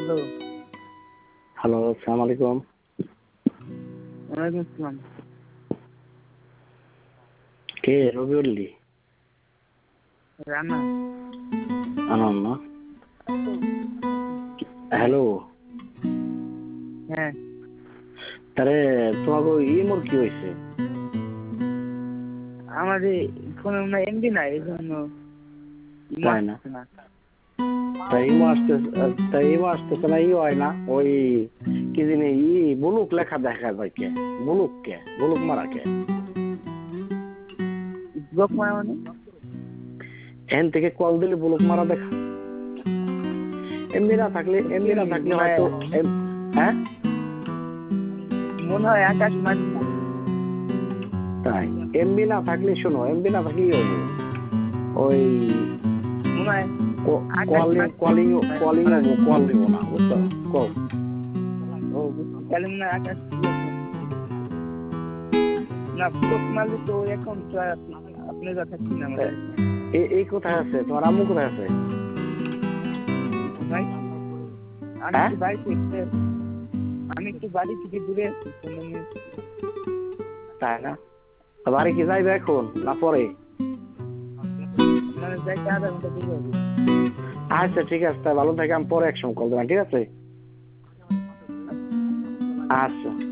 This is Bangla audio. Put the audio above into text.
হ্যালো, আসসালামু আলাইকুম। ওয়ালাইকুম আসসালাম। কে রবিউল্লি? রানা। আনন্দ না? হ্যালো, হ্যাঁ, তারে তোমাকে ইমোর কি হয়েছে? আমাদের ফোনে মনে হয় এমবি নাই, এই জন্য তাই না? তাই ইমো আসতেছে না, ই হয় না ওই কি জানি বুলুক লেখা দেখা যায় কে? বুলুক মারা কে? ব্লক মারা মানে এখান থেকে কল দিলে বুলুক মারা দেখা। এমবি না থাকলে হয়তো হ্যাঁ মনে হয় আকাশ মাঝি। তাই এমবি না থাকলে শোনো, এমবি না থাকলেই হবে ওই মনে হয় কলিং নেব না, বুঝছো? কল ও তাহলে মনে হয় আকাশ না, ব্লক মারলে তো এখন তো আপনার কথা কি না আমাদের এই কোথায় আছে? তোমার আম্মু কোথায় আছে? আমি একটু বাড়ি থেকে দূরে আছি। তাই না? বাড়ি কি যাইবে এখন না পরে? মানে যাইতে আধা ঘন্টা দূরে হবে। আচ্ছা ঠিক আছে, তাই ভালো থাকে, আমি পরে একসময় কল দেবেন, ঠিক আছে? আচ্ছা।